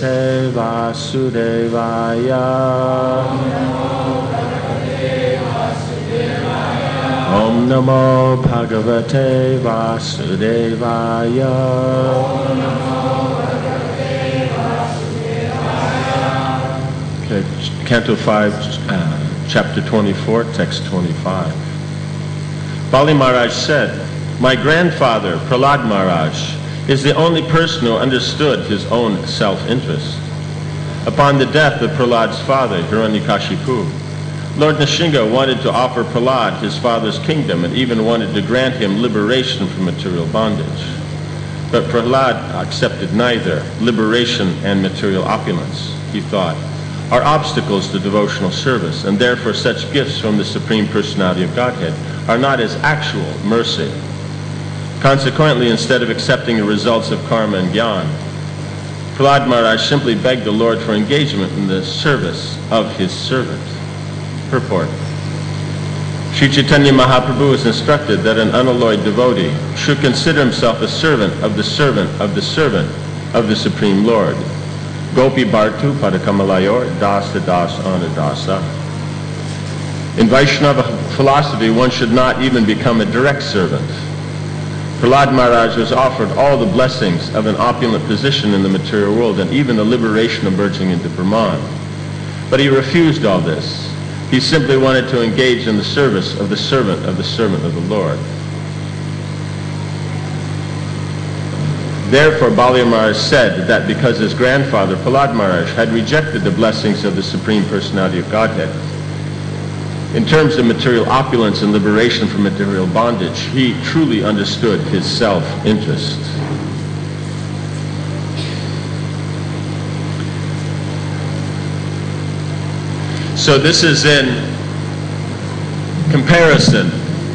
Bhagavate Vasudevaya. Om Namo Bhagavate Vasudevaya. Okay, Canto 5, Chapter 24, Text 25. Bali Maharaj said, "My grandfather, Prahlad Maharaj, is the only person who understood his own self-interest. Upon the death of Prahlad's father, Hiranyakashipu, Lord Nrsimha wanted to offer Prahlad his father's kingdom and even wanted to grant him liberation from material bondage. But Prahlad accepted neither liberation and material opulence. He thought, are obstacles to devotional service, and therefore such gifts from the Supreme Personality of Godhead are not as actual mercy. Consequently, instead of accepting the results of karma and jnana, Prahlad Maharaj simply begged the Lord for engagement in the service of his servant." Purport. Sri Chaitanya Mahaprabhu is instructed that an unalloyed devotee should consider himself a servant of the servant of the servant of the Supreme Lord. Gopi Bhartu Padakamalyor Dasa Das Anadasa. In Vaishnava philosophy, one should not even become a direct servant. Prahlad Maharaj was offered all the blessings of an opulent position in the material world and even the liberation of merging into Brahman. But he refused all this. He simply wanted to engage in the service of the servant of the Lord. Therefore, Bali Maharaj said that because his grandfather, Prahlad Maharaj, had rejected the blessings of the Supreme Personality of Godhead, in terms of material opulence and liberation from material bondage, he truly understood his self-interest. So this is in comparison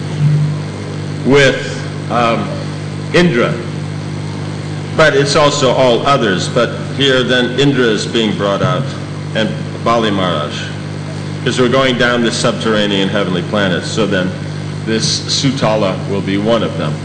with Indra, but it's also all others. But here then Indra is being brought out, and Bali Maharaj, because we're going down the subterranean heavenly planets. So then this Sutala will be one of them.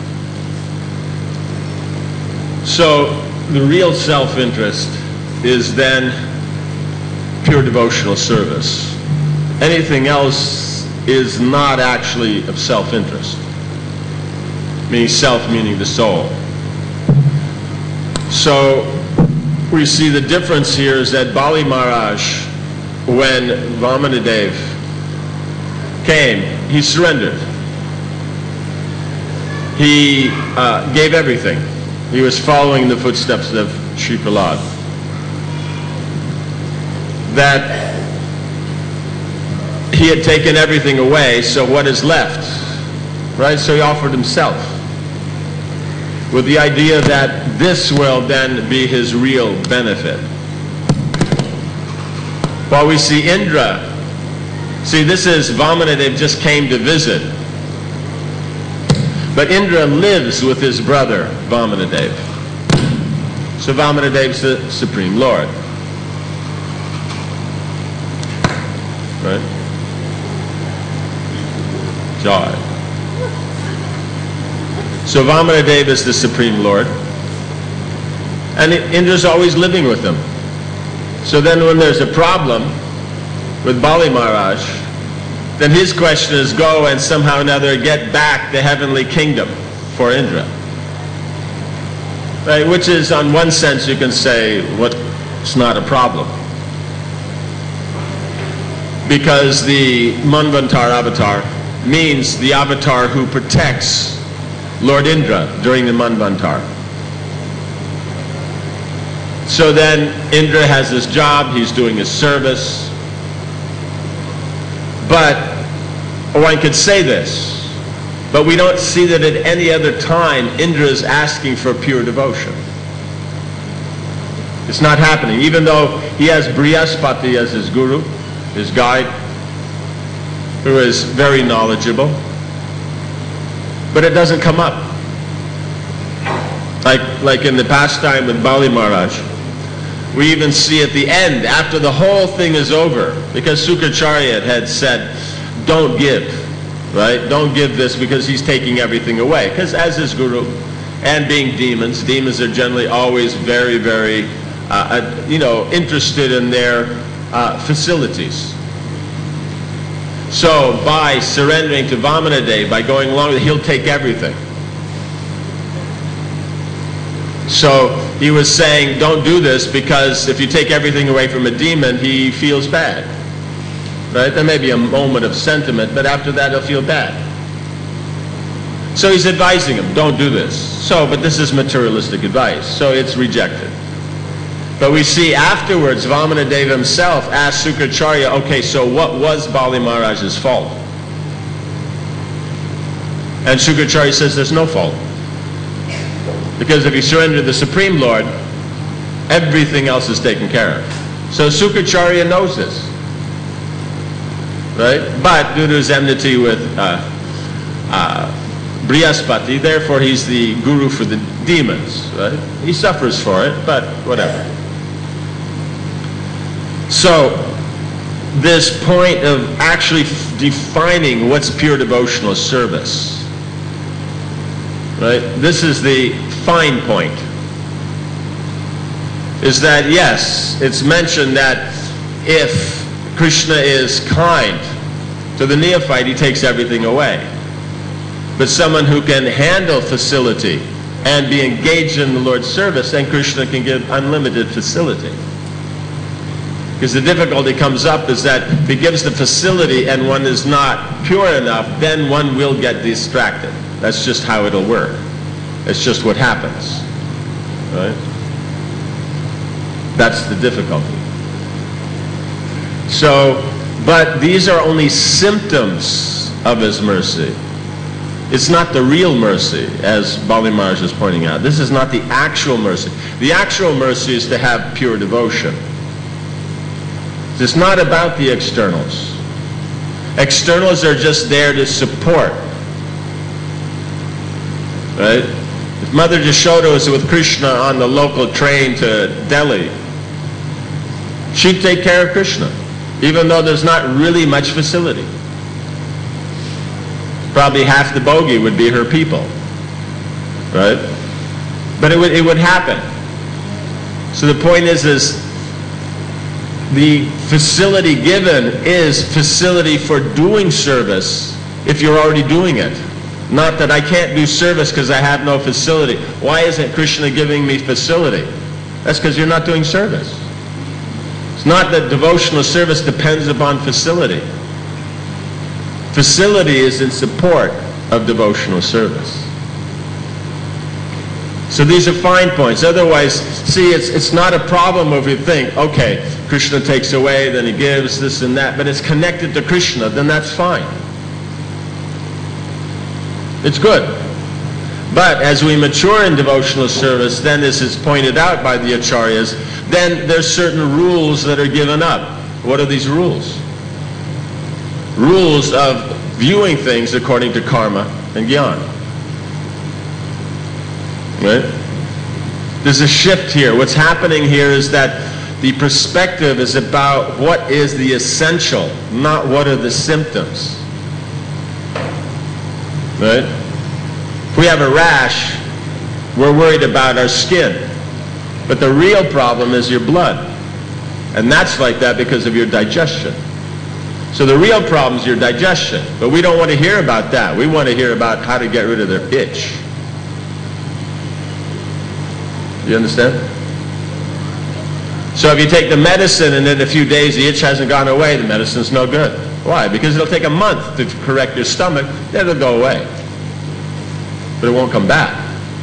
So the real self-interest is then pure devotional service. Anything else is not actually of self-interest. Meaning self, meaning the soul. So we see the difference here is that Bali Maharaj, when Vamanadev came, he surrendered. He gave everything. He was following the footsteps of Sri Prahlad. That he had taken everything away, so what is left? Right? So he offered himself with the idea that this will then be his real benefit. While we see Indra, see, this is Vamanadev just came to visit. But Indra lives with his brother, Vamanadev. So Vamanadev's the Supreme Lord. Right? Joy. So Vamanadev is the Supreme Lord. And Indra's always living with him. So then when there's a problem with Bali Maharaj, then his question is go and somehow or another get back the heavenly kingdom for Indra. Right? Which is, on one sense, you can say, it's not a problem. Because the Manvantar avatar means the avatar who protects Lord Indra during the Manvantar. So then Indra has his job, he's doing his service. But one could say this, but we don't see that at any other time Indra is asking for pure devotion. It's not happening, even though he has Brihaspati as his guru, his guide, who is very knowledgeable. But it doesn't come up. Like in the pastime with Bali Maharaj, we even see at the end, after the whole thing is over, because Sukracharya had said, don't give, right? Don't give this because he's taking everything away. Because as his guru, and being demons are generally always very, very interested in their facilities. So by surrendering to Vamanadeva, by going along with it, he'll take everything. So he was saying, don't do this, because if you take everything away from a demon, he feels bad. Right? There may be a moment of sentiment, but after that he'll feel bad. So he's advising him, don't do this. But this is materialistic advice, so it's rejected. But we see afterwards, Vamanadeva himself asked Sukracharya, okay, so what was Bali Maharaj's fault? And Sukracharya says there's no fault. Because if you surrender to the Supreme Lord, everything else is taken care of. So Sukracharya knows this. Right? But due to his enmity with Brihaspati, therefore he's the guru for the demons. Right? He suffers for it, but whatever. So this point of actually defining what's pure devotional service, right? This is the fine point. Is that, yes, it's mentioned that if Krishna is kind to the neophyte, he takes everything away. But someone who can handle facility and be engaged in the Lord's service, then Krishna can give unlimited facility. Because the difficulty comes up is that if he gives the facility and one is not pure enough, then one will get distracted. That's just how it'll work. It's just what happens. Right? That's the difficulty. So, but these are only symptoms of his mercy. It's not the real mercy, as Bali Maharaj is pointing out. This is not the actual mercy. The actual mercy is to have pure devotion. It's not about the externals. Externals are just there to support. Right? If Mother Yashoda was with Krishna on the local train to Delhi, she'd take care of Krishna, even though there's not really much facility. Probably half the bogie would be her people. Right? But it would happen. So the point is the facility given is facility for doing service if you're already doing it. Not that I can't do service because I have no facility. Why isn't Krishna giving me facility? That's because you're not doing service. It's not that devotional service depends upon facility. Facility is in support of devotional service. So these are fine points. Otherwise, see, it's not a problem if you think, okay, Krishna takes away, then he gives this and that, but it's connected to Krishna, then that's fine. It's good. But as we mature in devotional service, then as is pointed out by the acharyas, then there's certain rules that are given up. What are these rules? Rules of viewing things according to karma and jnana. Right? There's a shift here. What's happening here is that the perspective is about what is the essential, not what are the symptoms. Right? If we have a rash, we're worried about our skin. But the real problem is your blood. And that's like that because of your digestion. So the real problem is your digestion. But we don't want to hear about that. We want to hear about how to get rid of their itch. You understand? So if you take the medicine and in a few days the itch hasn't gone away, the medicine's no good. Why? Because it'll take a month to correct your stomach, then it'll go away. But it won't come back.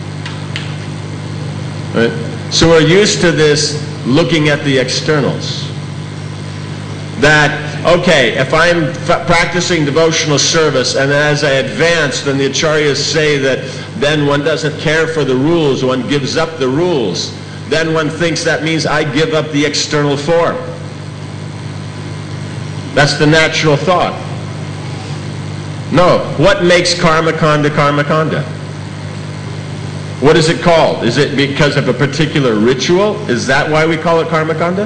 Right? So we're used to this looking at the externals. That, okay, if I'm practicing devotional service and as I advance, then the acharyas say that then one doesn't care for the rules, one gives up the rules. Then one thinks that means I give up the external form. That's the natural thought. No. What makes karma kanda karma kanda? What is it called? Is it because of a particular ritual? Is that why we call it karma kanda?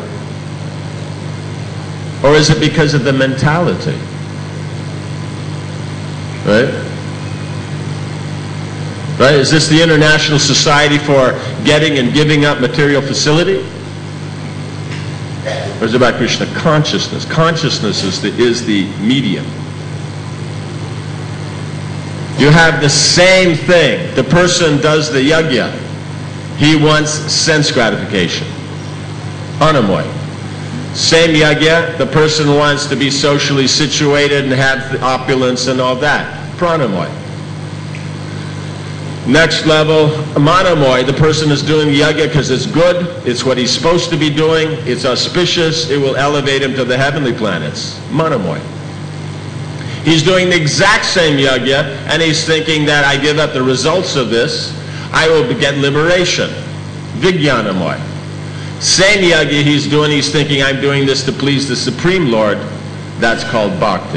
Or is it because of the mentality? Right? Right? Is this the International Society for Getting and Giving Up Material Facility? Or is it about Krishna consciousness? Consciousness is the medium. You have the same thing. The person does the yajna. He wants sense gratification. Anamoy. Same yajna. The person wants to be socially situated and have the opulence and all that. Pranamoy. Next level, manamoy. The person is doing the yajna because it's good. It's what he's supposed to be doing. It's auspicious. It will elevate him to the heavenly planets. Manamoy. He's doing the exact same yajna, and he's thinking that I give up the results of this, I will get liberation. Vijnanamoy. Same yajna he's doing, he's thinking I'm doing this to please the Supreme Lord. That's called bhakti.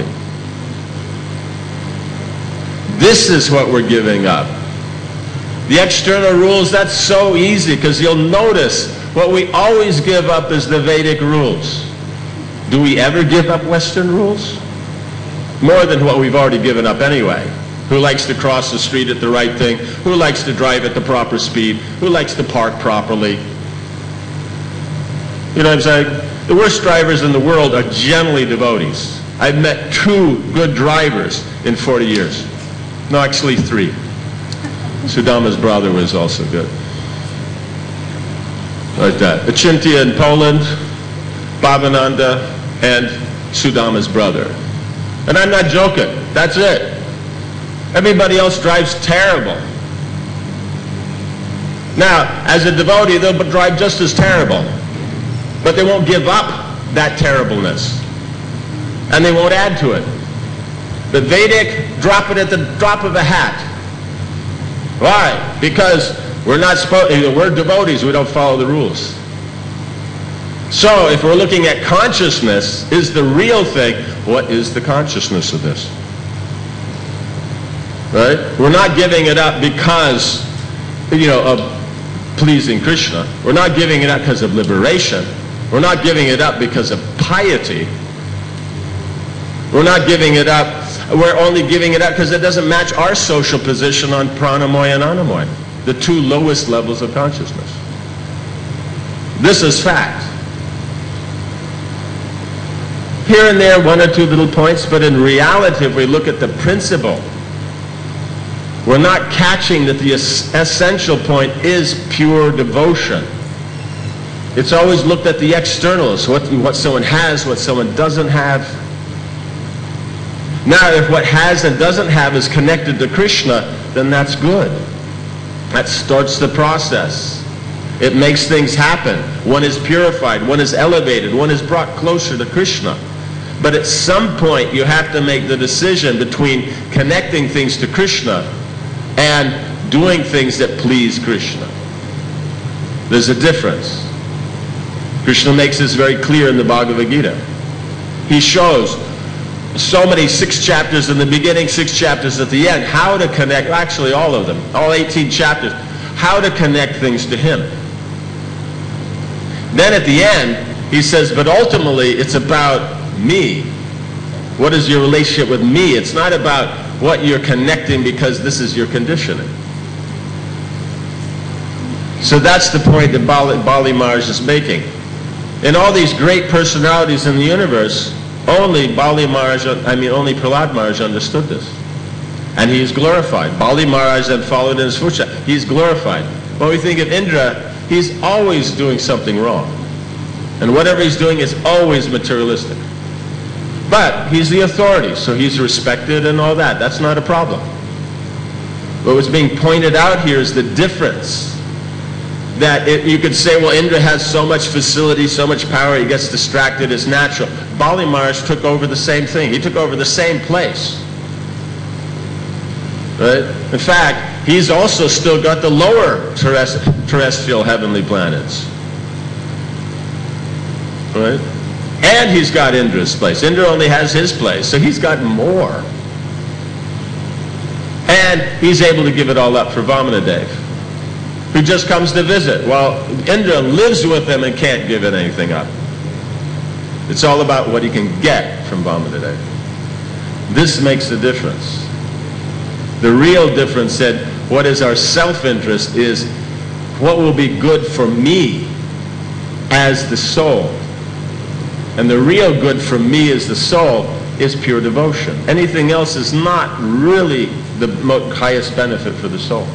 This is what we're giving up. The external rules, that's so easy, because you'll notice what we always give up is the Vedic rules. Do we ever give up Western rules? More than what we've already given up anyway. Who likes to cross the street at the right thing? Who likes to drive at the proper speed? Who likes to park properly? You know what I'm saying? The worst drivers in the world are generally devotees. I've met 2 good drivers in 40 years. No, actually 3. Sudama's brother was also good. Like that. Achintya in Poland, Bhavananda, and Sudama's brother. And I'm not joking. That's it. Everybody else drives terrible. Now, as a devotee, they'll drive just as terrible. But they won't give up that terribleness. And they won't add to it. The Vedic, drop it at the drop of a hat. Why? Because we're not supposed, we're devotees, we don't follow the rules. So if we're looking at consciousness, is the real thing, what is the consciousness of this? Right? We're not giving it up because, of pleasing Krishna. We're not giving it up because of liberation. We're not giving it up because of piety. We're not giving it up, we're only giving it up because it doesn't match our social position on pranamoy and anamoy, the 2 lowest levels of consciousness. This is fact. Here and there, 1 or 2 little points, but in reality, if we look at the principle, we're not catching that the essential point is pure devotion. It's always looked at the externals, what someone has, what someone doesn't have. Now, if what has and doesn't have is connected to Krishna, then that's good. That starts the process. It makes things happen. One is purified, one is elevated, one is brought closer to Krishna. But at some point, you have to make the decision between connecting things to Krishna and doing things that please Krishna. There's a difference. Krishna makes this very clear in the Bhagavad Gita. He shows so many 6 chapters in the beginning, 6 chapters at the end, how to connect, actually all of them, all 18 chapters, how to connect things to Him. Then at the end, he says, but ultimately it's about me. What is your relationship with me? It's not about what you're connecting because this is your conditioning. So that's the point that Bali Maharaj is making. In all these great personalities in the universe, only Prahlad Maharaj understood this. And he is glorified. Bali Maharaj then followed in his footsteps. He's glorified. When we think of Indra, he's always doing something wrong. And whatever he's doing is always materialistic. But he's the authority, so he's respected and all that. That's not a problem. But what's being pointed out here is the difference. That you could say, well, Indra has so much facility, so much power, he gets distracted, it's natural. Bali Maharaj took over the same thing. He took over the same place. Right? In fact, he's also still got the lower terrestrial heavenly planets. Right? And he's got Indra's place. Indra only has his place, so he's got more. And he's able to give it all up for Vamanadev, who just comes to visit. Well, Indra lives with him and can't give it anything up. It's all about what he can get from Vamanadev. This makes the difference. The real difference said, what is our self-interest is what will be good for me as the soul. And the real good for me as the soul is pure devotion. Anything else is not really the highest benefit for the soul.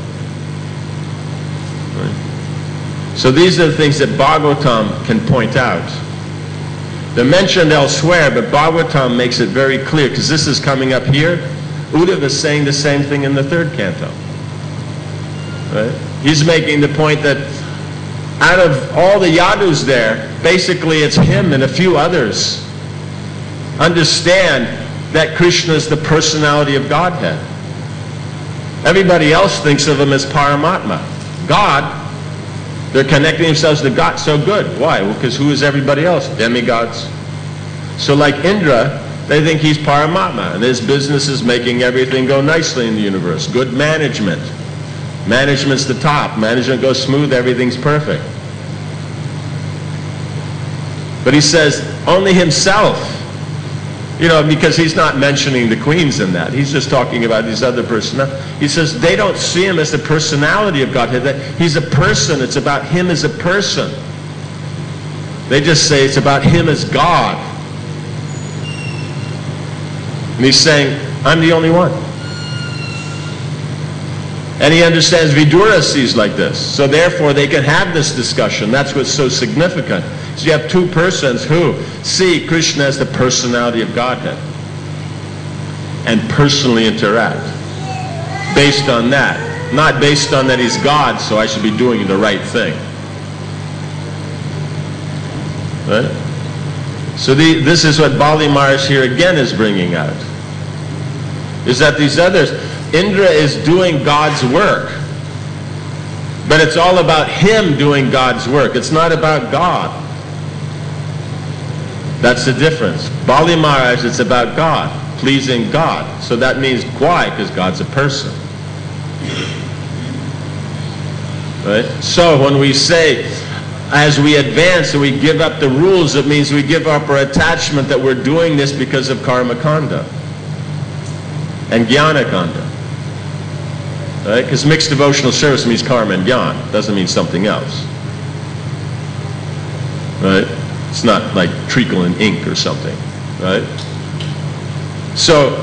Right? So these are the things that Bhagavatam can point out. They're mentioned elsewhere, but Bhagavatam makes it very clear, because this is coming up here. Uddhava is saying the same thing in the third canto. Right? He's making the point that out of all the yadus there, basically it's him and a few others understand that Krishna is the personality of Godhead. Everybody else thinks of him as Paramatma. God, they're connecting themselves to God. So good. Why? Well, because who is everybody else? Demigods. So like Indra, they think he's Paramatma, and his business is making everything go nicely in the universe. Good management. Management's the top. Management goes smooth, everything's perfect. But he says only himself, because he's not mentioning the queens in that. He's just talking about these other personalities. He says they don't see him as the personality of Godhead. That he's a person. It's about him as a person. They just say it's about him as God. And he's saying, I'm the only one. And he understands Vidura sees like this. So therefore they can have this discussion. That's what's so significant. So you have two persons who see Krishna as the personality of Godhead and personally interact based on that. Not based on that he's God, so I should be doing the right thing. Right? So this is what Bali Maharaj here again is bringing out. Is that these others, Indra is doing God's work. But it's all about him doing God's work. It's not about God. That's the difference. Bali Maharaj, it's about God, pleasing God. So that means why? Because God's a person. Right? So when we say, as we advance and we give up the rules, it means we give up our attachment that we're doing this because of karma kanda and jnana kanda. Right? Because mixed devotional service means karma and jnana. It doesn't mean something else. Right? It's not like treacle in ink or something. Right? So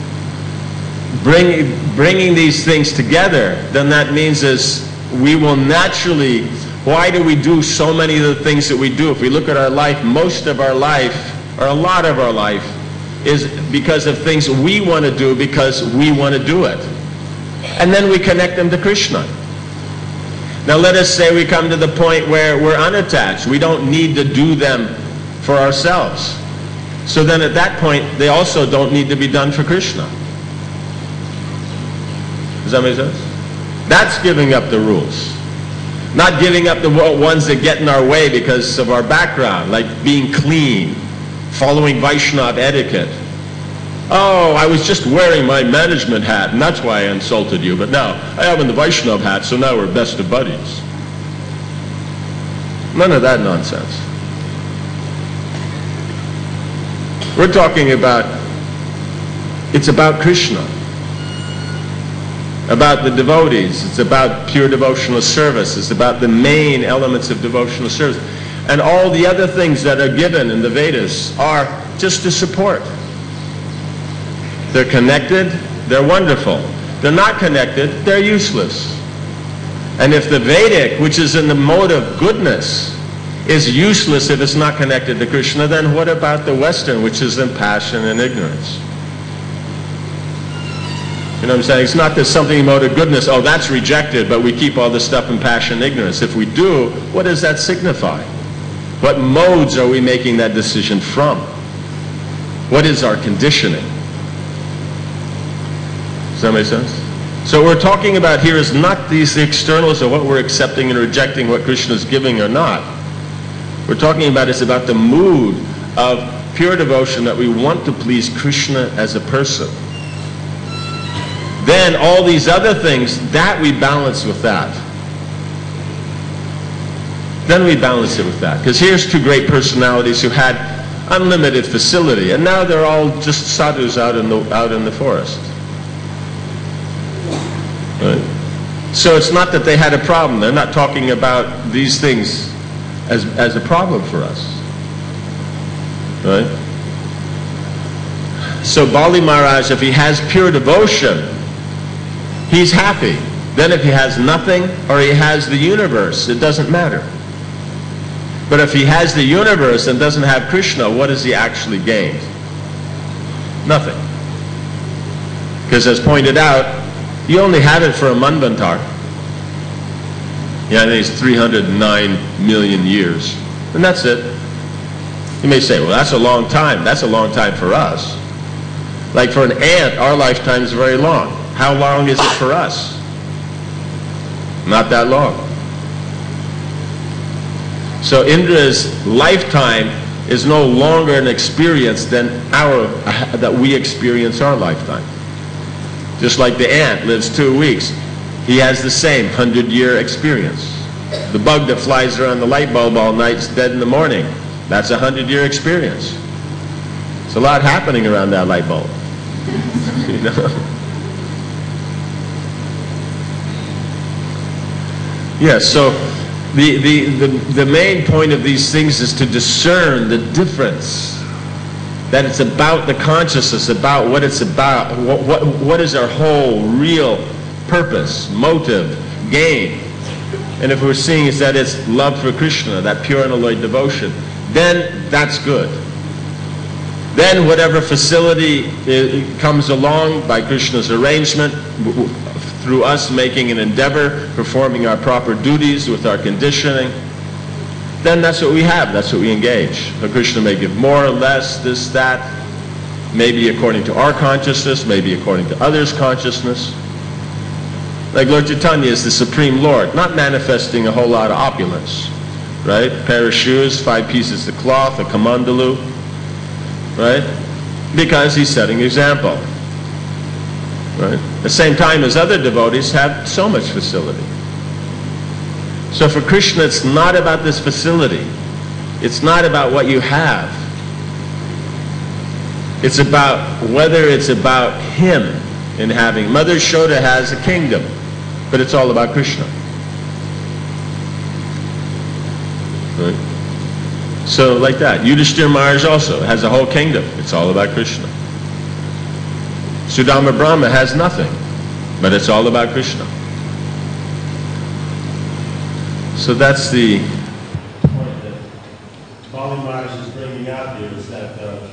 bringing these things together, then that means is we will naturally, why do we do so many of the things that we do? If we look at our life, most of our life, or a lot of our life, is because of things we want to do because we want to do it. And then we connect them to Krishna. Now let us say we come to the point where we're unattached. We don't need to do them for ourselves. So then at that point, they also don't need to be done for Krishna. Does that make sense? That's giving up the rules. Not giving up the ones that get in our way because of our background, like being clean, following Vaishnava etiquette. Oh, I was just wearing my management hat, and that's why I insulted you. But now I have on the Vaishnava hat, so now we're best of buddies. None of that nonsense. We're talking about, it's about Krishna, about the devotees. It's about pure devotional service. It's about the main elements of devotional service. And all the other things that are given in the Vedas are just to support. They're connected, they're wonderful. They're not connected, they're useless. And if the Vedic, which is in the mode of goodness, is useless if it's not connected to Krishna, then what about the Western, which is in passion and ignorance? You know what I'm saying? It's not that something in mode of goodness, oh, that's rejected, but we keep all this stuff in passion and ignorance. If we do, what does that signify? What modes are we making that decision from? What is our conditioning? Does that make sense? So what we're talking about here is not these externals of what we're accepting and rejecting, what Krishna is giving or not. We're talking about is about the mood of pure devotion that we want to please Krishna as a person. Then all these other things, that we balance with that. Then we balance it with that. Because here's two great personalities who had unlimited facility, and now they're all just sadhus out in the forest. Right? So it's not that they had a problem. They're not talking about these things as a problem for us. Right? So Bali Maharaj, if he has pure devotion, he's happy. Then if he has nothing or he has the universe, it doesn't matter. But if he has the universe and doesn't have Krishna, what has he actually gained? Nothing. Because as pointed out, you only have it for a manvantar. Yeah, I think it's 309 million years. And that's it. You may say, well, that's a long time. That's a long time for us. Like for an ant, our lifetime is very long. How long is it for us? Not that long. So Indra's lifetime is no longer an experience than that we experience our lifetime. Just like the ant lives 2 weeks. He has the same 100-year experience. The bug that flies around the light bulb all night is dead in the morning. That's a 100-year experience. There's a lot happening around that light bulb. You know? Yes, so the main point of these things is to discern the difference. That it's about the consciousness, about what it's about, what is our whole real purpose, motive, gain. And if we're seeing is that it's love for Krishna, that pure unalloyed devotion, then that's good. Then whatever facility comes along by Krishna's arrangement, through us making an endeavor, performing our proper duties with our conditioning, then that's what we have, that's what we engage. So Krishna may give more or less, this, that, maybe according to our consciousness, maybe according to others' consciousness. Like Lord Chaitanya is the Supreme Lord, not manifesting a whole lot of opulence, right? A pair of shoes, 5 pieces of cloth, a kamandalu, right? Because he's setting example, right? At the same time as other devotees have so much facility. So for Krishna, it's not about this facility. It's not about what you have. It's about whether it's about him in having. Mother Yashoda has a kingdom, but it's all about Krishna. Right? So like that. Yudhishthira Maharaj also has a whole kingdom. It's all about Krishna. Sudama Brahma has nothing, but it's all about Krishna. So that's the point that Bali Maharaj is bringing out here, is that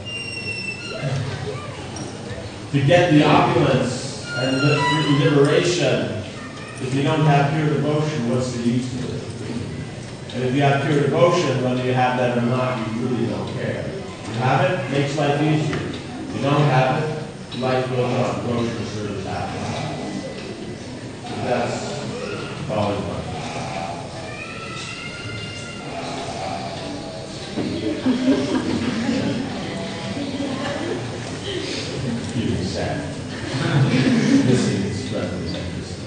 to get the opulence and liberation, if you don't have pure devotion, what's the use of it? And if you have pure devotion, whether you have that or not, you really don't care. You have it, makes life easier. If you don't have it, life goes on. Devotion serves happiness. So that's Bali Maharaj. You're sad. Missing his presence.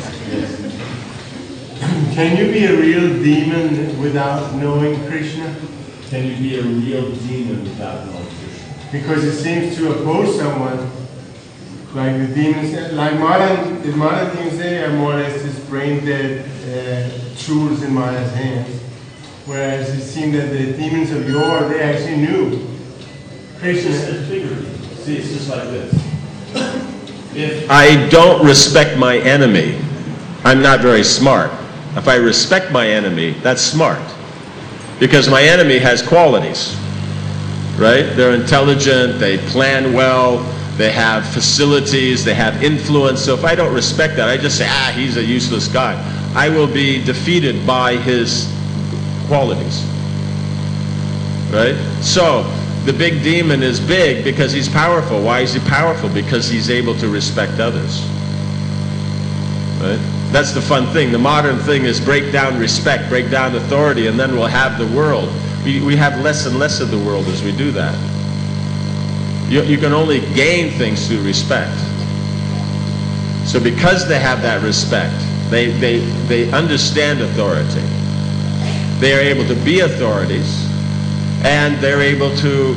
Can you be a real demon without knowing Krishna? Can you be a real demon without knowing Krishna? Because it seems to oppose someone, like the demons, like modern demons, they are more or less just brain dead tools in Maya's hands. Whereas it seemed that the demons of yore, they actually knew Krishna. See, it's just like this. If I don't respect my enemy, I'm not very smart. If I respect my enemy, that's smart. Because my enemy has qualities, right? They're intelligent, they plan well, they have facilities, they have influence. So if I don't respect that, I just say, he's a useless guy. I will be defeated by his qualities, right? So the big demon is big because he's powerful. Why is he powerful? Because he's able to respect others, right? That's the fun thing. The modern thing is break down respect, break down authority, and then we'll have the world. We have less and less of the world as we do that. You can only gain things through respect. So because they have that respect, they understand authority. They are able to be authorities, and they're able to,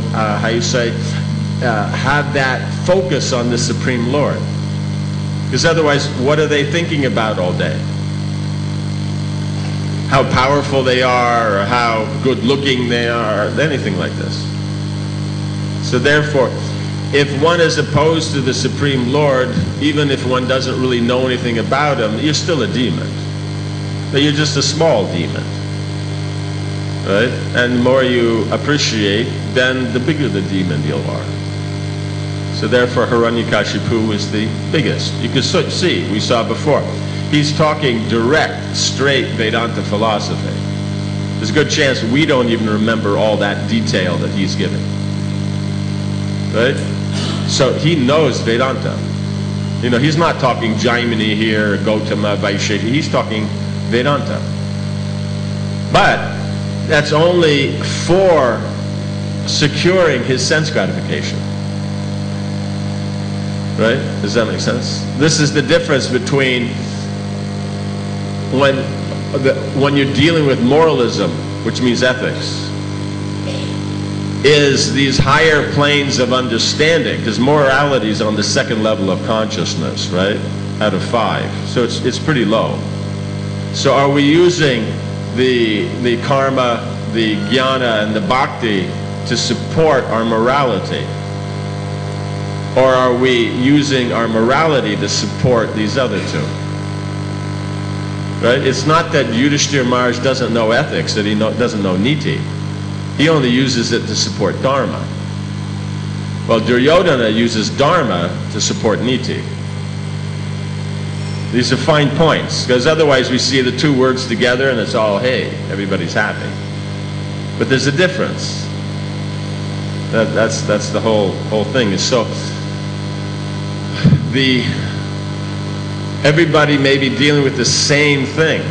have that focus on the Supreme Lord. Because otherwise, what are they thinking about all day? How powerful they are, or how good looking they are, or anything like this. So therefore, if one is opposed to the Supreme Lord, even if one doesn't really know anything about him, you're still a demon. But you're just a small demon. Right? And the more you appreciate, then the bigger the demon you are. So therefore, Hiranyakashipu is the biggest. You can see, we saw before, he's talking direct, straight Vedanta philosophy. There's a good chance we don't even remember all that detail that he's giving. Right? So he knows Vedanta. You know, he's not talking Jaimini here, Gautama, Vaisheshika. He's talking Vedanta. But that's only for securing his sense gratification. Right? Does that make sense? This is the difference between when you're dealing with moralism, which means ethics, is these higher planes of understanding, because morality is on the second level of consciousness, right? Out of 5. So it's pretty low. So are we using the karma, the jnana, and the bhakti to support our morality? Or are we using our morality to support these other two? Right? It's not that Yudhishthira Maharaj doesn't know ethics, that he doesn't know niti. He only uses it to support dharma. Well, Duryodhana uses dharma to support niti. These are fine points, because otherwise we see the two words together and it's all, hey, everybody's happy. But there's a difference. That's the whole thing. So everybody may be dealing with the same thing.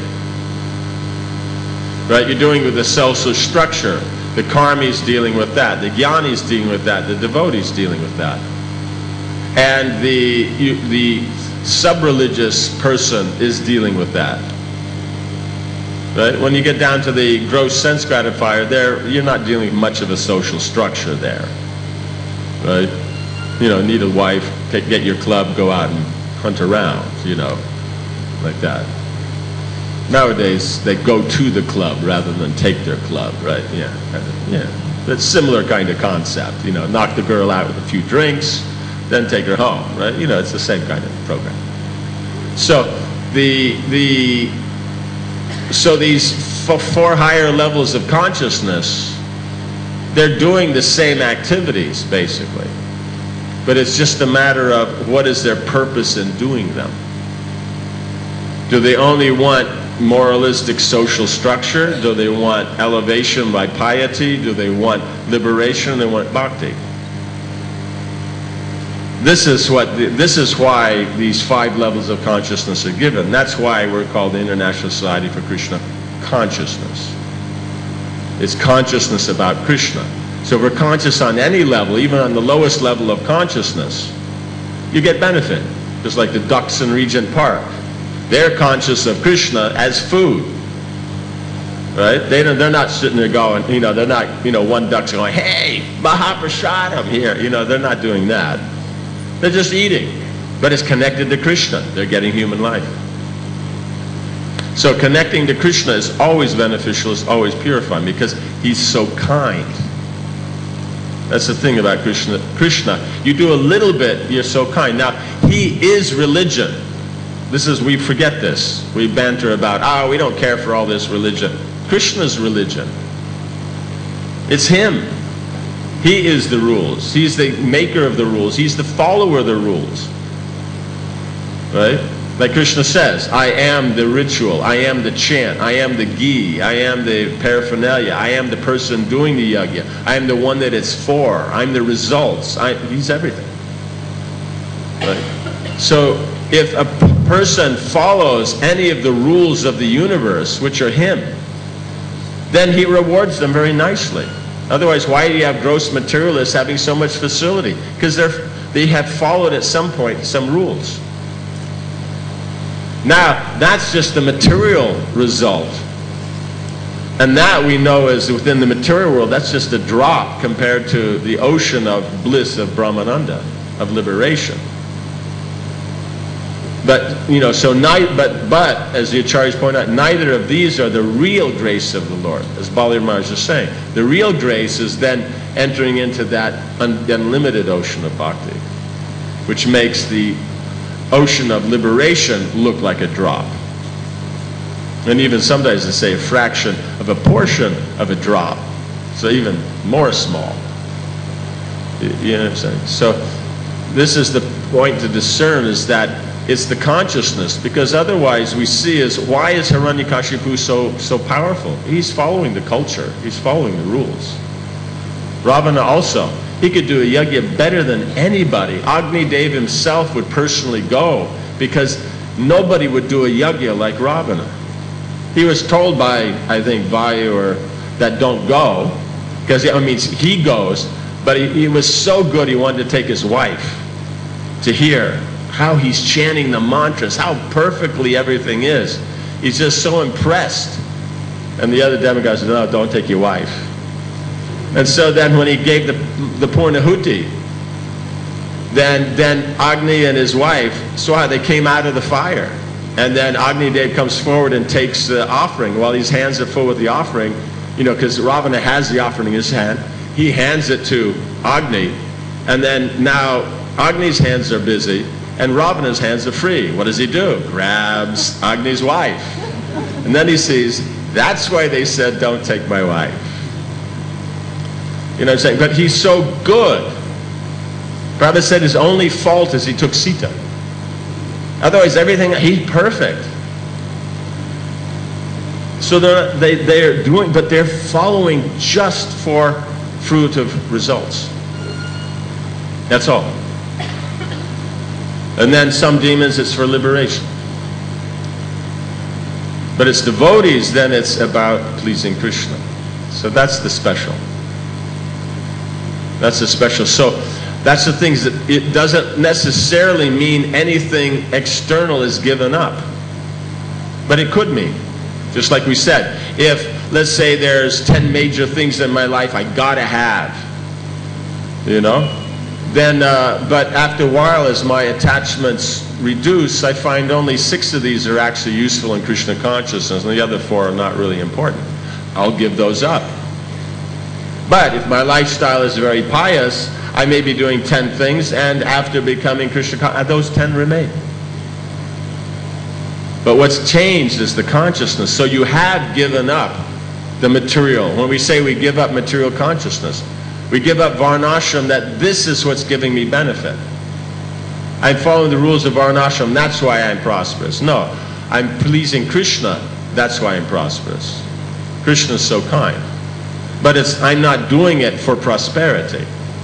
Right? You're dealing with the social structure. The karmi's dealing with that. The jnani's dealing with that. The devotee's dealing with that. And the sub-religious person is dealing with that. Right? When you get down to the gross sense gratifier, you're not dealing with much of a social structure there. Right? You know, need a wife, get your club, go out and hunt around, you know, like that. Nowadays, they go to the club rather than take their club, right? Yeah, yeah. It's similar kind of concept, you know, knock the girl out with a few drinks, then take her home, right? You know, it's the same kind of program. So so these 4 higher levels of consciousness, they're doing the same activities, basically. But it's just a matter of what is their purpose in doing them. Do they only want moralistic social structure? Do they want elevation by piety? Do they want liberation? They want bhakti. This is why these 5 levels of consciousness are given. That's why we're called the International Society for Krishna Consciousness. It's consciousness about Krishna. So if we're conscious on any level, even on the lowest level of consciousness, you get benefit. Just like the ducks in Regent Park. They're conscious of Krishna as food. Right? They're not sitting there going, you know, they're not, you know, one duck's going, hey, Mahaprasadam here. You know, they're not doing that. They're just eating. But it's connected to Krishna. They're getting human life. So connecting to Krishna is always beneficial, is always purifying, because he's so kind. That's the thing about Krishna. You do a little bit, you're so kind. Now, he is religion. We forget this. We banter about, we don't care for all this religion. Krishna's religion. It's him. He is the rules. He's the maker of the rules. He's the follower of the rules. Right? Like Krishna says, I am the ritual. I am the chant. I am the ghee. I am the paraphernalia. I am the person doing the yajna. I am the one that it's for. I'm the results. He's everything. Right? So if a person follows any of the rules of the universe, which are him, then he rewards them very nicely. Otherwise, why do you have gross materialists having so much facility? Because they have followed at some point some rules. Now, that's just the material result. And that we know is within the material world, that's just a drop compared to the ocean of bliss of Brahmananda, of liberation. But, so but as the Acharyas point out, neither of these are the real grace of the Lord, as Bali Maharaj is saying. The real grace is then entering into that unlimited ocean of bhakti, which makes the ocean of liberation look like a drop. And even sometimes they say a fraction of a portion of a drop. So even more small. You know what I'm saying? So this is the point to discern, is that it's the consciousness, because otherwise we see is, why is Hiranyakashipu so powerful? He's following the culture. He's following the rules. Ravana also, he could do a yajna better than anybody. Agni Dev himself would personally go, because nobody would do a yajna like Ravana. He was told by, I think, Vayu that don't go, because he goes, but he was so good he wanted to take his wife to hear how he's chanting the mantras, how perfectly everything is. He's just so impressed. And the other demigods said, no, don't take your wife. And so then when he gave the Purnahuti, then Agni and his wife saw how they came out of the fire. And then Agni Dev comes forward and takes the offering. While his hands are full with the offering, because Ravana has the offering in his hand, he hands it to Agni. And then now Agni's hands are busy, and Ravana's hands are free. What does he do? Grabs Agni's wife. And then he sees, that's why they said, don't take my wife. You know what I'm saying? But he's so good. Prabhupada said his only fault is he took Sita. Otherwise, everything, he's perfect. So they're doing, but they're following just for fruitive results. That's all. And then some demons, it's for liberation. But it's devotees, then it's about pleasing Krishna. So that's the special. That's the special. So that's the things that it doesn't necessarily mean anything external is given up. But it could mean. Just like we said, if, let's say there's 10 major things in my life I gotta have, then, but after a while, as my attachments reduce, I find only 6 of these are actually useful in Krishna consciousness, and the other 4 are not really important. I'll give those up. But if my lifestyle is very pious, I may be doing 10 things, and after becoming Krishna conscious, those 10 remain. But what's changed is the consciousness. So you have given up the material. When we say we give up material consciousness, we give up Varnashram, that this is what's giving me benefit. I'm following the rules of Varnashram, that's why I'm prosperous. No, I'm pleasing Krishna, that's why I'm prosperous. Krishna is so kind. But I'm not doing it for prosperity.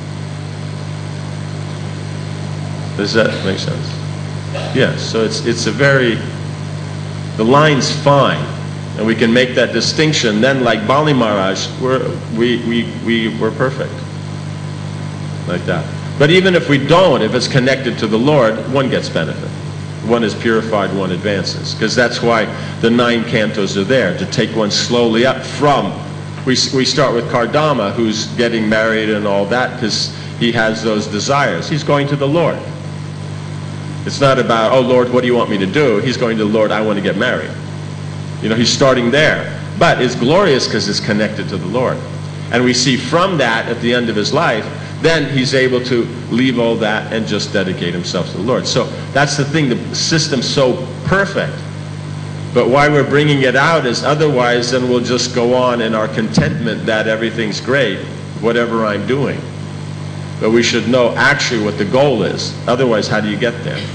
Does that make sense? Yes, so it's a very, the line's fine. And we can make that distinction. Then, like Bali Maharaj, we're perfect. Like that. But even if we don't, if it's connected to the Lord, one gets benefit. One is purified, one advances. Because that's why the 9 cantos are there, to take one slowly up from, we start with Kardama, who's getting married and all that, because he has those desires. He's going to the Lord. It's not about, oh Lord, what do you want me to do? He's going to the Lord, I want to get married. He's starting there. But it's glorious because it's connected to the Lord. And we see from that, at the end of his life, then he's able to leave all that and just dedicate himself to the Lord. So that's the thing, the system's so perfect. But why we're bringing it out is otherwise then we'll just go on in our contentment that everything's great, whatever I'm doing. But we should know actually what the goal is. Otherwise, how do you get there?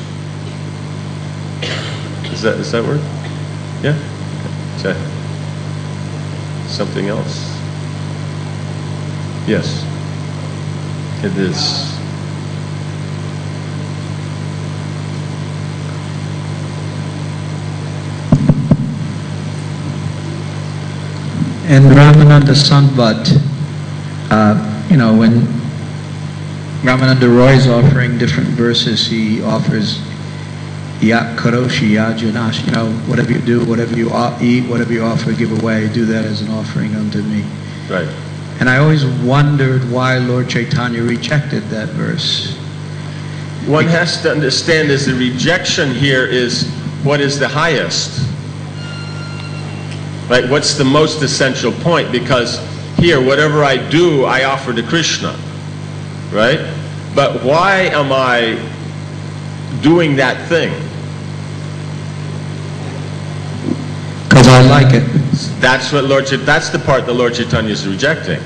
Does that work? Yeah? Okay. Something else? Yes. It is. In Ramananda Samvat, when Ramananda Roy is offering different verses, he offers Yat Karoshi Yajanash, whatever you do, whatever you eat, whatever you offer, give away, do that as an offering unto me. Right. And I always wondered why Lord Chaitanya rejected that verse. one has to understand is the rejection here is what is the highest. Right? What's the most essential point? Because here, whatever I do, I offer to Krishna. Right? But why am I doing that thing? Because I like it. That's the part that Lord Chaitanya is rejecting.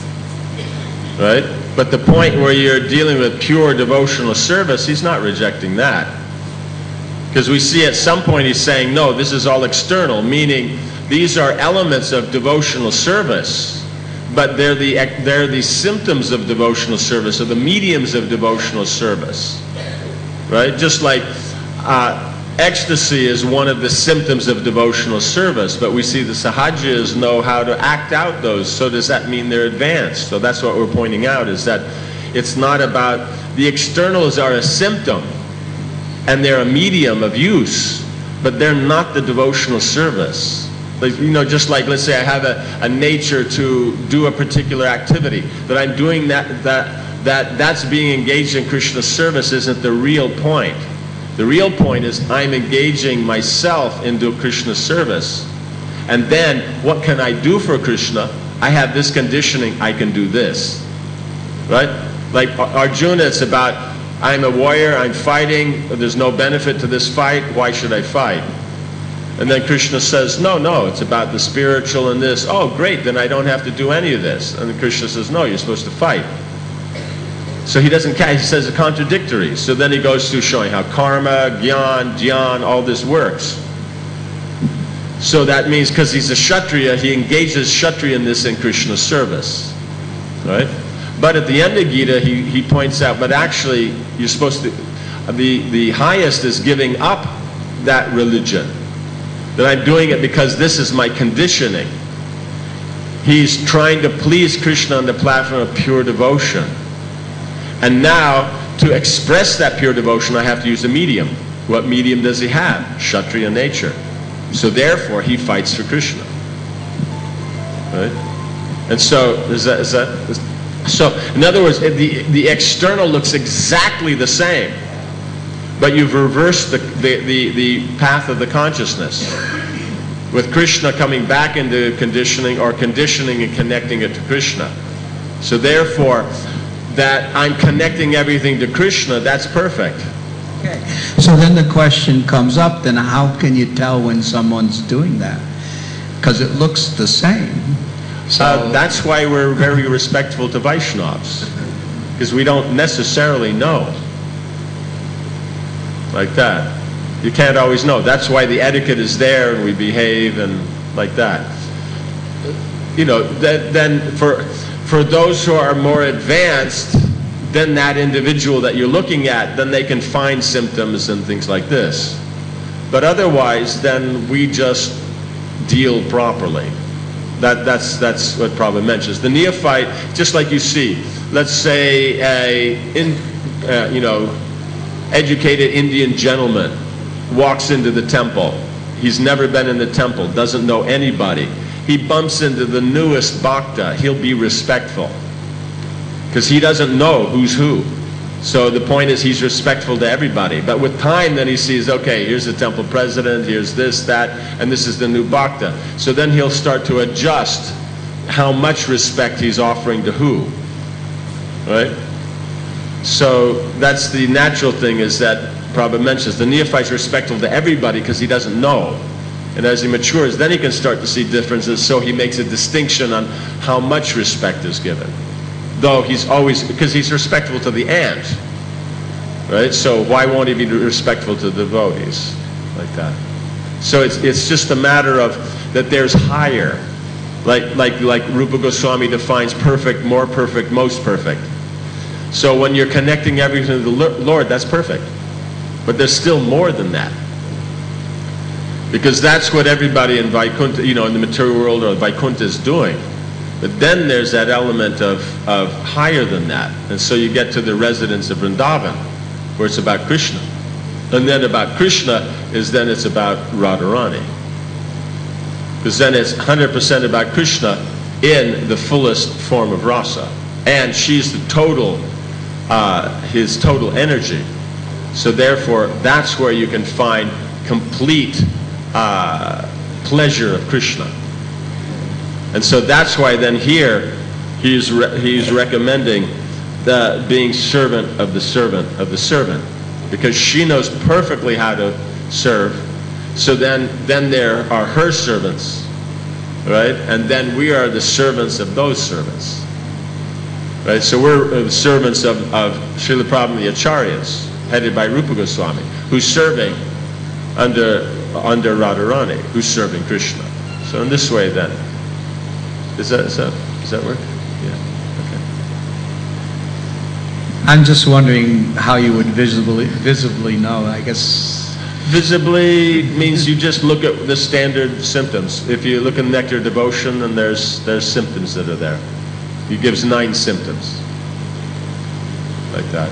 Right? But the point where you're dealing with pure devotional service, he's not rejecting that. Because we see at some point he's saying, no, this is all external, meaning these are elements of devotional service, but they're the symptoms of devotional service, or the mediums of devotional service. Right? Just like ecstasy is one of the symptoms of devotional service, but we see the sahajas know how to act out those. So does that mean they're advanced? So that's what we're pointing out, is that it's not about, the externals are a symptom and they're a medium of use, but they're not the devotional service. Like, just like, let's say I have a nature to do a particular activity, that I'm doing that's being engaged in Krishna's service isn't the real point. The real point is I'm engaging myself into Krishna's service. And then, what can I do for Krishna? I have this conditioning, I can do this. Right? Like Arjuna, it's about, I'm a warrior, I'm fighting, there's no benefit to this fight, why should I fight? And then Krishna says, no, it's about the spiritual and this. Oh, great, then I don't have to do any of this. And then Krishna says, no, you're supposed to fight. So he doesn't care. He says it's contradictory. So then he goes through showing how karma, gyan, dhyan, all this works. So that means because he's a Kshatriya, he engages Kshatriya in this in Krishna's service. Right? But at the end of Gita, he points out, but actually, you're supposed to, the highest is giving up that religion. That I'm doing it because this is my conditioning. He's trying to please Krishna on the platform of pure devotion. And now, to express that pure devotion, I have to use a medium. What medium does he have? Kshatriya nature. So therefore, he fights for Krishna. Right? And so, so in other words, the external looks exactly the same, but you've reversed the path of the consciousness. With Krishna coming back into conditioning, or conditioning and connecting it to Krishna. So therefore, that I'm connecting everything to Krishna, that's perfect. Okay. So then the question comes up, then how can you tell when someone's doing that? Because it looks the same. So that's why we're very respectful to Vaishnavas. Because we don't necessarily know. Like that. You can't always know. That's why the etiquette is there and we behave and like that. Then for those who are more advanced, then that individual that you're looking at, then they can find symptoms and things like this. But otherwise, then we just deal properly. That's what Prabhupada mentions. The neophyte, just like you see, let's say educated Indian gentleman walks into the temple. He's never been in the temple, doesn't know anybody. He bumps into the newest bhakta, he'll be respectful. Because he doesn't know who's who. So the point is he's respectful to everybody. But with time then he sees, okay, here's the temple president, here's this, that, and this is the new bhakta. So then he'll start to adjust how much respect he's offering to who. Right? So that's the natural thing, is that Prabhupada mentions the neophyte's respectful to everybody because he doesn't know. And as he matures, then he can start to see differences, so he makes a distinction on how much respect is given. Though he's always, because he's respectful to the ant, right? So why won't he be respectful to the devotees? Like that. So it's just a matter of that there's higher. Like Rupa Goswami defines perfect, more perfect, most perfect. So when you're connecting everything to the Lord, that's perfect. But there's still more than that. Because that's what everybody in Vaikuntha, in the material world or Vaikuntha is doing. But then there's that element of higher than that. And so you get to the residence of Vrindavan, where it's about Krishna. And then about Krishna it's about Radharani. Because then it's 100% about Krishna in the fullest form of rasa. And she's the total, his total energy. So therefore, that's where you can find complete pleasure of Krishna. And so that's why then here he's recommending the being servant of the servant of the servant, because she knows perfectly how to serve. So then there are her servants, right? And then we are the servants of those servants, right? So we're servants of Srila Prabhupada and the Acharyas, headed by Rupa Goswami, who's serving under Radharani, who's serving Krishna. So in this way then, does that work? Yeah. Okay. I'm just wondering how you would visibly know, I guess. Visibly means you just look at the standard symptoms. If you look in Nectar Devotion, then there's symptoms that are there. He gives 9 symptoms. Like that.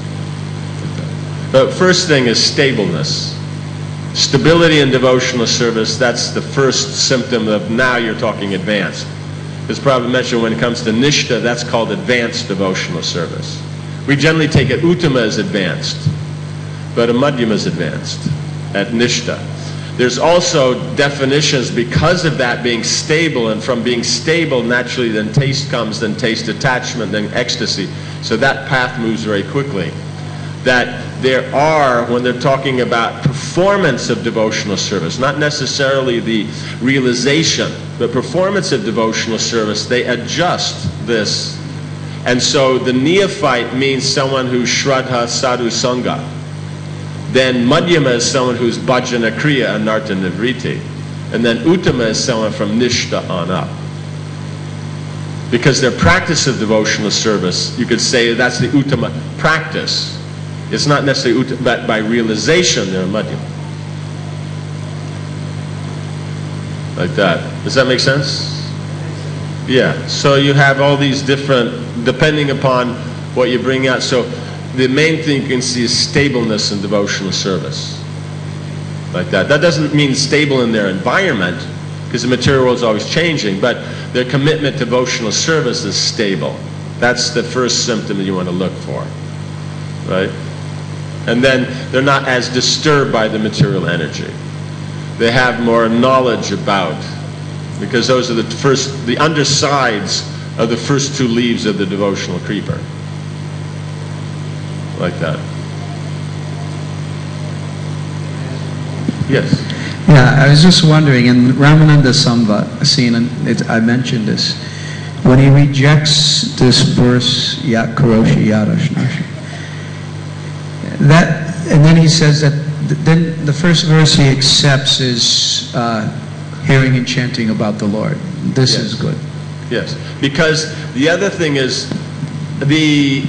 But first thing is stableness. Stability in devotional service, that's the first symptom of now you're talking advanced. As Prabhupada mentioned, when it comes to Nishtha, that's called advanced devotional service. We generally take it Uttama as advanced, but a Madhyama is advanced at Nishtha. There's also definitions because of that being stable, and from being stable, naturally then taste comes, then taste attachment, then ecstasy. So that path moves very quickly. That there are, when they're talking about performance of devotional service, not necessarily the realization, but performance of devotional service, they adjust this. And so the neophyte means someone who's Shraddha Sadhu Sangha. Then Madhyama is someone who's Bhajana Kriya and Narta Nivriti. And then Uttama is someone from Nishtha on up. Because their practice of devotional service, you could say that's the Uttama practice. It's not necessarily Uttama, but by realization they're Madhyama. Like that. Does that make sense? Yeah. So you have all these different, depending upon what you bring out. So the main thing you can see is stableness in devotional service. Like that. That doesn't mean stable in their environment, because the material world is always changing, but their commitment to devotional service is stable. That's the first symptom that you want to look for. Right? And then they're not as disturbed by the material energy. They have more knowledge about, because those are the undersides of the first 2 leaves of the devotional creeper. Like that. Yes? Yeah, I was just wondering, in Ramananda Samvat, I mentioned this, when he rejects this verse, Yat Karoshi Yadashnashi, and then he says that then the first verse he accepts is hearing and chanting about the Lord. This is good. Yes, because the other thing is the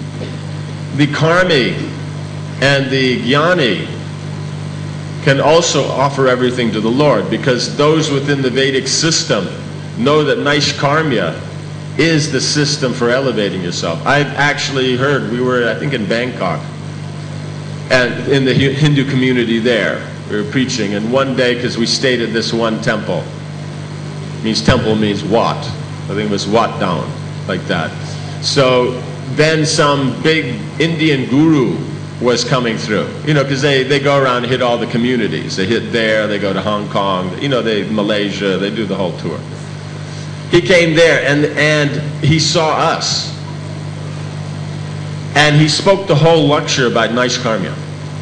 karmi and the jnani can also offer everything to the Lord, because those within the Vedic system know that Naishkarmya is the system for elevating yourself. I've actually heard, we were I think in Bangkok, and in the Hindu community there, we were preaching, and one day, because we stayed at this one temple, temple means Wat, I think it was Wat down, like that. So then some big Indian guru was coming through, because they go around and hit all the communities. They hit there, they go to Hong Kong, Malaysia, they do the whole tour. He came there and he saw us. And he spoke the whole lecture about Naishkarmya.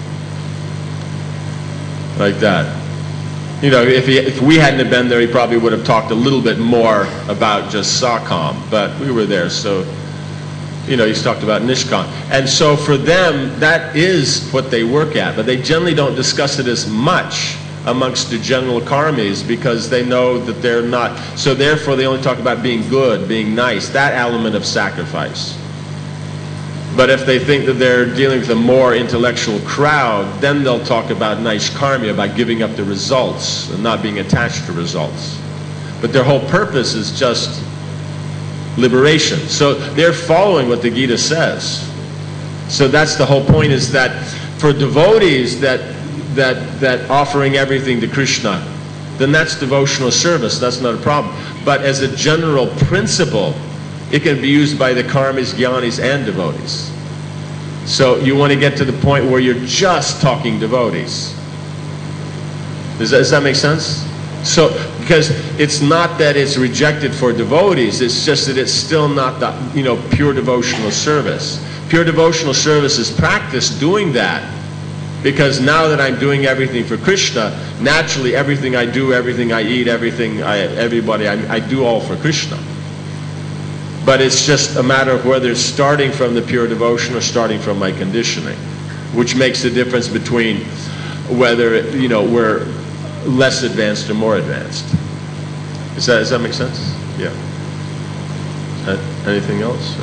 Like that. If we hadn't have been there, he probably would have talked a little bit more about just Sakam. But we were there, so, he's talked about Nishkam. And so for them, that is what they work at. But they generally don't discuss it as much amongst the general karmis, because they know that they're not. So therefore, they only talk about being good, being nice, that element of sacrifice. But if they think that they're dealing with a more intellectual crowd, then they'll talk about Naishkarmya, by giving up the results and not being attached to results. But their whole purpose is just liberation. So they're following what the Gita says. So that's the whole point, is that for devotees that offering everything to Krishna, then that's devotional service. That's not a problem. But as a general principle, it can be used by the karmis, jnanis, and devotees. So you want to get to the point where you're just talking devotees. Does that make sense? So, because it's not that it's rejected for devotees, it's just that it's still not the, pure devotional service. Pure devotional service is practice doing that. Because now that I'm doing everything for Krishna, naturally everything I do, everything I eat, I do all for Krishna. But it's just a matter of whether it's starting from the pure devotion or starting from my conditioning, which makes the difference between whether, we're less advanced or more advanced. Does that make sense? Yeah. Anything else?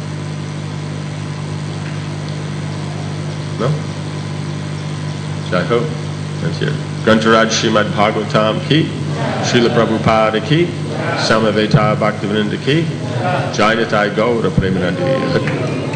No? Jai Ho. That's it. Grantaraj Srimad Bhagavatam ki, Srila Prabhupada ki, Samaveta Bhaktivinoda ki, Jainatai Gaura Premanandi.